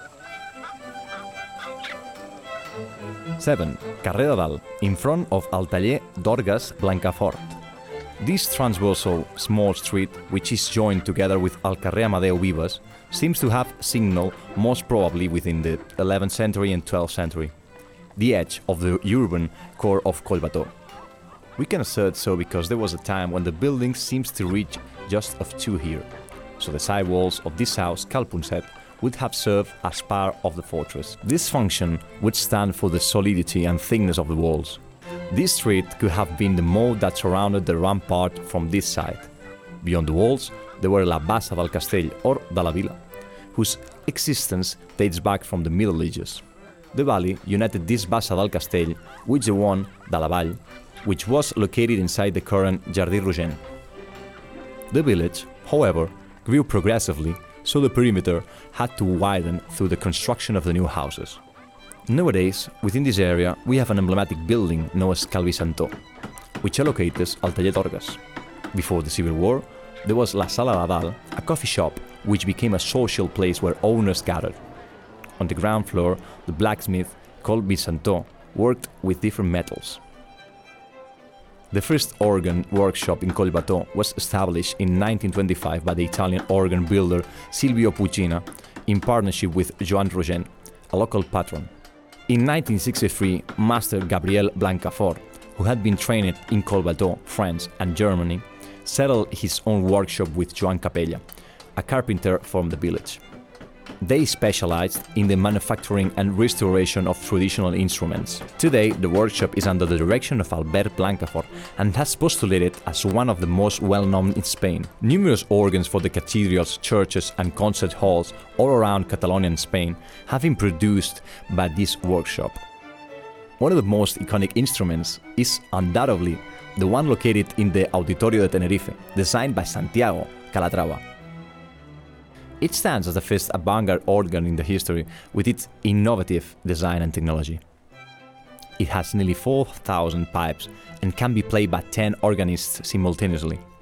7. Carrer de Dalt, in front of el taller d'Orgues Blancafort. This transversal small street, which is joined together with el carrer Amadeu Vives, seems to have signaled most probably within the 11th century and 12th century, the edge of the urban core of Collbató. We can assert so because there was a time when the building seems to reach just of two here, so the side walls of this house, Cal Punset, would have served as part of the fortress. This function would stand for the solidity and thickness of the walls. This street could have been the moat that surrounded the rampart from this side. Beyond the walls, there were La Bassa del Castell, or de la Vila, whose existence dates back from the Middle Ages. The valley united this Bassa del Castell with the one de la Vall, which was located inside the current Jardí Rogent. The village, however, grew progressively, so the perimeter had to widen through the construction of the new houses. Nowadays, within this area, we have an emblematic building known as Cal Vicentó, which allocates al Taller d'Orgues. Before the Civil War, there was La Sala de Dalt, a coffee shop which became a social place where owners gathered. On the ground floor, the blacksmith, called Vicentó, worked with different metals. The first organ workshop in Collbató was established in 1925 by the Italian organ builder Silvio Puccina in partnership with Joan Rogent, a local patron. In 1963, Master Gabriel Blancafort, who had been trained in Collbató, France and Germany, settled his own workshop with Joan Capella, a carpenter from the village. They specialized in the manufacturing and restoration of traditional instruments. Today, the workshop is under the direction of Albert Blancafort and has postulated as one of the most well-known in Spain. Numerous organs for the cathedrals, churches and concert halls all around Catalonia and Spain have been produced by this workshop. One of the most iconic instruments is undoubtedly the one located in the Auditorio de Tenerife, designed by Santiago Calatrava. It stands as the first avant-garde organ in the history with its innovative design and technology. It has nearly 4,000 pipes and can be played by 10 organists simultaneously.